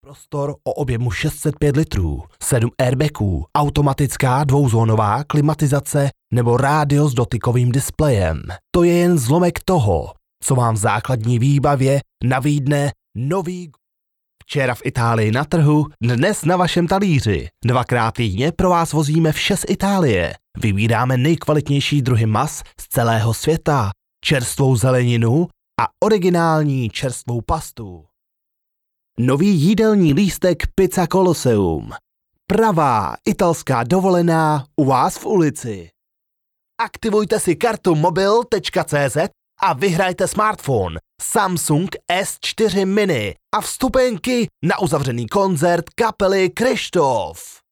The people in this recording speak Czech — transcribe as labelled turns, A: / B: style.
A: Prostor o objemu 605 litrů, 7 airbagů, automatická dvouzónová klimatizace nebo rádio s dotykovým displejem. To je jen zlomek toho, co vám v základní výbavě nabídne nový. Včera v Itálii na trhu, dnes na vašem talíři. 2krát týdně pro vás vozíme vše z Itálie. Vybíráme nejkvalitnější druhy mas z celého světa, čerstvou zeleninu a originální čerstvou pastu. Nový jídelní lístek Pizza Colosseum. Pravá italská dovolená u vás v ulici. Aktivujte si kartu mobil.cz a vyhrajte smartphone Samsung S4 Mini a vstupenky na uzavřený koncert kapely Kryštof.